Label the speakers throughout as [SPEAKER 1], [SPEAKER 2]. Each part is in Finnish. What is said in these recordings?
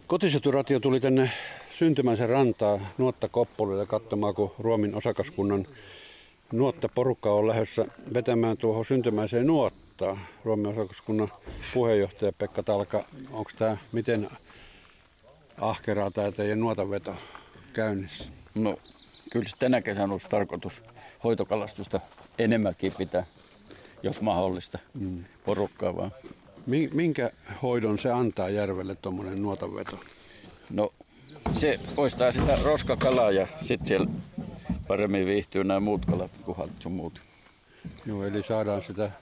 [SPEAKER 1] Kotiseuturatio tuli tänne Syntymäisen rantaa Nuottakoppolille katsomaan, kun Ruomin osakaskunnan nuottaporukka on lähdössä vetämään tuohon Syntymäiseen nuottaa. Ruomin osakaskunnan puheenjohtaja Pekka Talka, onko tämä miten ahkeraa tämä teidän nuotanveto käynnissä?
[SPEAKER 2] No kyllä se tänä kesänä olisi tarkoitus hoitokalastusta enemmänkin pitää, jos mahdollista, porukkaa vaan.
[SPEAKER 1] Minkä hoidon se antaa järvelle tuommoinen nuotanveto?
[SPEAKER 2] No se poistaa sitä roskakalaa ja sitten siellä paremmin viihtyy nämä muut kalat, kuhat sun muut.
[SPEAKER 1] Joo, eli saadaan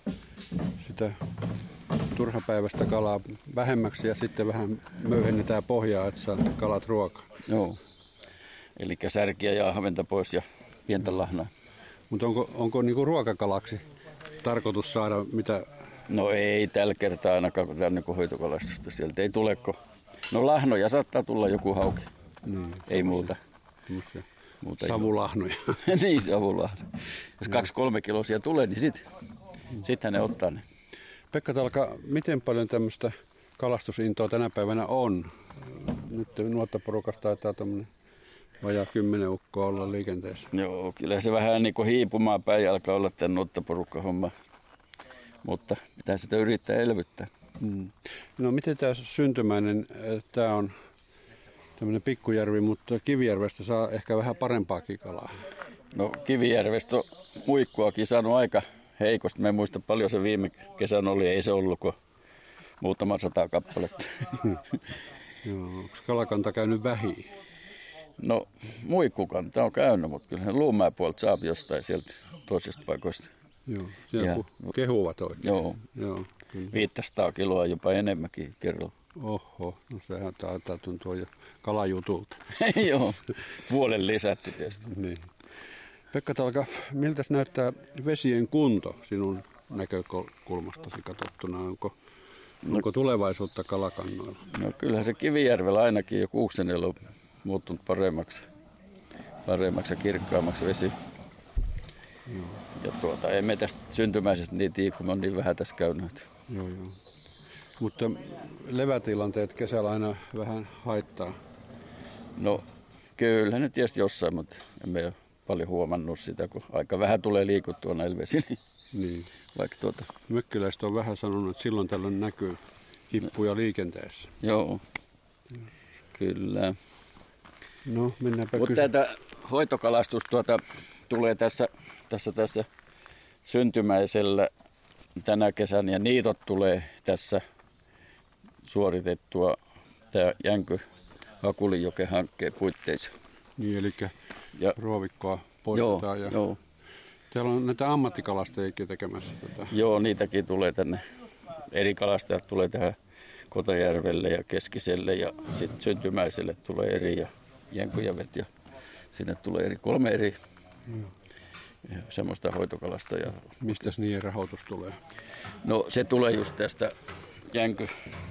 [SPEAKER 1] sitä turhapäiväistä kalaa vähemmäksi ja sitten vähän möyhennetään pohjaa, että saa kalat ruokaa.
[SPEAKER 2] Joo, eli särkiä ja ahventa pois ja pientä lahnaa.
[SPEAKER 1] Mutta onko niinku ruokakalaksi tarkoitus saada mitä?
[SPEAKER 2] No ei tällä kertaa ainakaan, kun tämä on niinku hoitokalastusta. Sieltä ei tuleko. No lahnoja saattaa tulla joku hauki. Ei muuta.
[SPEAKER 1] Savulahnoja.
[SPEAKER 2] Niin, savulahnoja. Jos 2-3 kilosia tulee, niin sitten ne ottaa ne.
[SPEAKER 1] Pekka Talka, miten paljon tämmöistä kalastusintoa tänä päivänä on? Nyt nuottaporukasta taitaa tämmöinen vajaa 10 ukkoa olla liikenteessä.
[SPEAKER 2] Joo, kyllä se vähän niin kuin hiipumaan päin alkaa olla tämän nuottaporukka-homma. Mutta pitää sitä yrittää elvyttää.
[SPEAKER 1] No miten tämä Syntymäinen, tämä on tämmöinen pikkujärvi, mutta Kivijärvestä saa ehkä vähän parempaakin kalaa.
[SPEAKER 2] No Kivijärvestä on muikkuakin saanut aika heikosti. Mä en muista paljon se viime kesän oli, ei se ollut kuin muutama 100 kappaletta.
[SPEAKER 1] Joo, onko kalakanta käynyt vähiin?
[SPEAKER 2] No muikkukanta on käynyt, mutta kyllä se Luumäen puolta saa jostain sieltä toisesta paikoista.
[SPEAKER 1] Joo, siellä kehuvat oikein.
[SPEAKER 2] Joo. 500 kiloa jopa enemmänkin kerralla.
[SPEAKER 1] Oho, no sehän taitaa tuntua jo kalajutulta.
[SPEAKER 2] Joo, vuoden lisätty tietysti.
[SPEAKER 1] Niin. Pekka Talka, miltä näyttää vesien kunto sinun näkökulmastasi katsottuna? Onko tulevaisuutta kalakannoilla?
[SPEAKER 2] No kyllähän se Kivijärvellä ainakin jo Kuuksenella on muuttunut paremmaksi ja kirkkaammaksi vesi. Ja emme tästä Syntymäisestä niin tiedä, kun on niin vähän tässä käynyt.
[SPEAKER 1] Joo. Mutta levätilanteet kesällä aina vähän haittaa.
[SPEAKER 2] No kyllä ne tietysti jossain, mutta emme ole paljon huomannut sitä, kun aika vähän tulee liikuttua näillä vesillä.
[SPEAKER 1] Niin. Vaikka mökkiläiset on vähän sanonut, että silloin tällöin näkyy hippuja liikenteessä.
[SPEAKER 2] Joo, kyllä.
[SPEAKER 1] No mennäänpä
[SPEAKER 2] mutta tätä hoitokalastus tulee tässä Syntymäisellä tänä kesänä ja niitot tulee tässä suoritettua tämä Jänky Hakulinjoken hankkeen puitteissa.
[SPEAKER 1] Niin, eli ruovikkoa poistetaan.
[SPEAKER 2] Joo.
[SPEAKER 1] Täällä on näitä ammattikalastajiakin tekemässä tätä.
[SPEAKER 2] Joo, niitäkin tulee tänne. Eri kalastajat tulee tähän Kotajärvelle ja Keskiselle ja sitten Syntymäiselle tulee eri ja Jänkyjävet ja sinne tulee 3 eri semmoista hoitokalastajaa.
[SPEAKER 1] Mistäs niiden rahoitus tulee?
[SPEAKER 2] No se tulee just tästä Jänky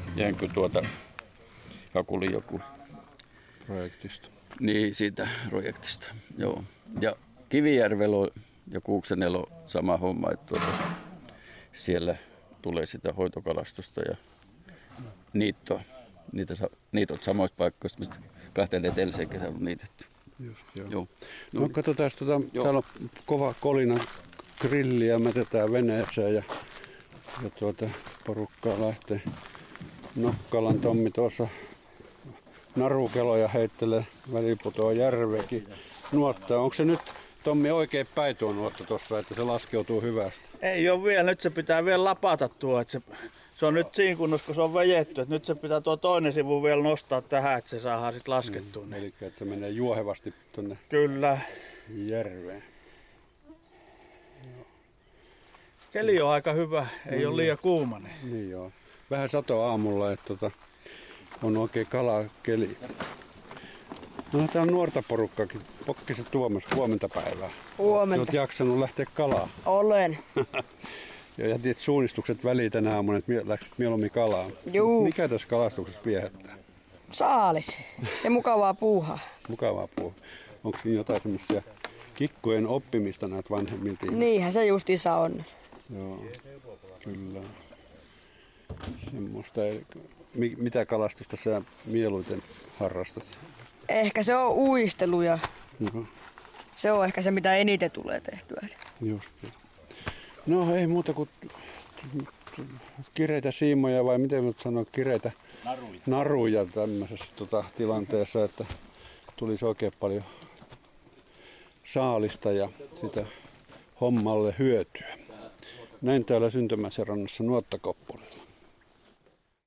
[SPEAKER 2] Hakulinjoku
[SPEAKER 1] projektista.
[SPEAKER 2] Niin, siitä projektista, joo. Ja Kivijärvellä on ja Kuuksenella on sama homma, että siellä tulee sitä hoitokalastusta ja niittoa. Niitot samoista paikoista, mistä 2 edelliseen kesän on niitetty.
[SPEAKER 1] Just, joo. No katsotaan, täällä on kova kolina grilliä, mätetään veneeseen ja porukkaa lähtee. Nokkalan Tommi tuossa narukeloja heittelee, väliputoa järveekin. Nuottaa, onko se nyt Tommi oikein päin tuo nuotta tuossa, että se laskeutuu hyvästi?
[SPEAKER 3] Ei ole vielä, nyt se pitää vielä lapata tuo, että se on nyt siinä kunnossa, kun se on vejetty, että nyt se pitää tuo toinen sivu vielä nostaa tähän, että se saadaan sitten laskettua.
[SPEAKER 1] Eli että se menee juohevasti tuonne
[SPEAKER 3] Kyllä.
[SPEAKER 1] Järveen.
[SPEAKER 3] Keli on aika hyvä, ei ole liian kuumainen.
[SPEAKER 1] Niin joo. Vähän satoa aamulla, että on oikein kalakeli. No täällä on nuorta porukkakin. Pokkiset Tuomas, huomenta päivää.
[SPEAKER 4] Huomenta.
[SPEAKER 1] Olet jaksanut lähteä kalaan.
[SPEAKER 4] Olen.
[SPEAKER 1] Ja jätit suunnistukset väliin tänä aamuna, että läksit mieluummin kalaan.
[SPEAKER 4] Juu.
[SPEAKER 1] Mikä tässä kalastuksessa viehättää?
[SPEAKER 4] Saalis. Ja mukavaa puuhaa.
[SPEAKER 1] Mukavaa puuhaa. Onko siinä jotain semmoisia kikkojen oppimista näitä vanhemmilta?
[SPEAKER 4] Niinhän se justiinsa on.
[SPEAKER 1] Joo, kyllä. Semmoista. Mitä kalastusta sä mieluiten harrastat?
[SPEAKER 4] Ehkä se on uistelu ja
[SPEAKER 1] Joo,
[SPEAKER 4] se on ehkä se, mitä eniten tulee tehtyä.
[SPEAKER 1] just. No ei muuta kuin kireitä siimoja vai miten nyt sanoa, kireitä naruja tämmöisessä tilanteessa, että tulisi oikein paljon saalista ja sitä hommalle hyötyä. Näin täällä Syntymäisen rannassa Nuottakoppolilla.